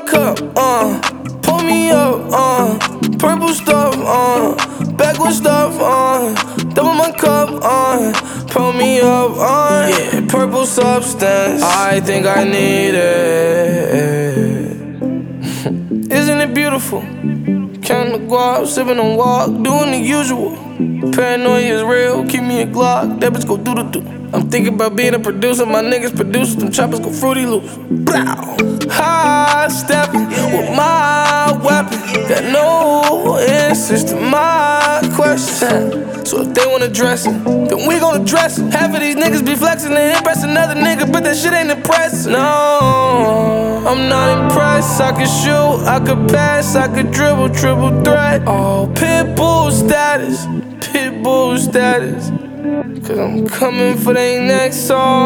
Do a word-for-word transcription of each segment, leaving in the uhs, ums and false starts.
cup, uh, pull me up, uh, purple stuff, uh, backward stuff, uh, double my cup, uh, pull me up, uh, yeah, purple substance. I think I need it. Isn't it beautiful? Counting the guap, sipping on walk, doing the usual. Paranoia is real, keep me a Glock, that bitch go doo-doo-doo. I'm thinking about being a producer, my niggas producers, them choppers go Fruity Loops. Blow! High stepping with my weapon, got no answers to my questions. So if they wanna dress it, then we gon' address it. Half of these niggas be flexing and impress another nigga, but that shit ain't impressive. No, I'm not impressed. I could shoot, I could pass, I could dribble, triple threat. Oh, Pitbull status, Pitbull status. Cause I'm coming for they next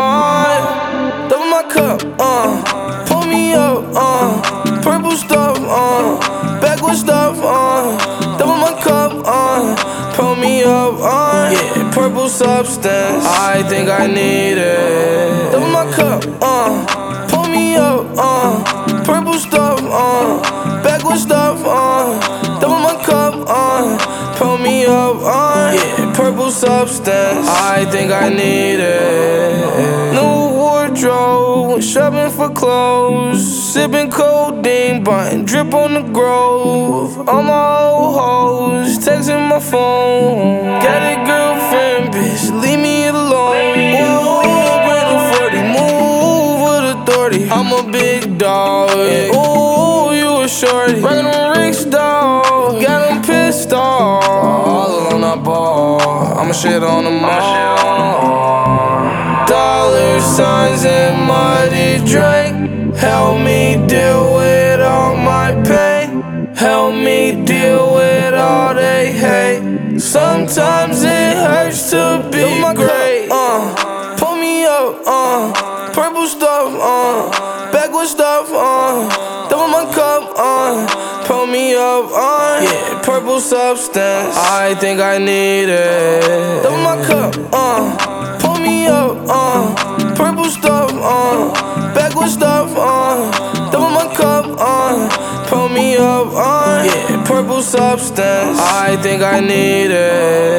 song. Double my cup, uh, pull me up, uh, purple stuff, uh, backward stuff, uh, double my cup, uh, pull me up, uh, yeah, purple substance. I think I need it. Double my cup, uh, pull me up, uh, purple stuff, uh, backward stuff, uh, double my cup, uh, pull me up, uh, yeah, purple substance. I think I need it. New wardrobe, shopping for clothes, sipping codeine, buying drip on the Grove. All my old hoes, texting my phone. Got a girlfriend, bitch, leave me alone. Ooh, bring a forty, move with authority. I'm a big dog, yeah. Ooh, you a shorty. Rockin' on Rick's dog, got him pissed off. All alone I ball, I'ma shit on them all. Dollar signs and muddy drink, help me deal with all my pain. Help me deal with all they hate. Sometimes it hurts to be great. Uh, pull me up, uh, purple stuff, uh, backward stuff, uh, double my cup, uh, pull me up, uh, yeah, purple substance. I think I need it. Double my cup, uh, pull me up, uh, purple stuff, uh, backward stuff, uh, double my cup, uh, pull me up, uh, yeah, purple substance. I think I need it.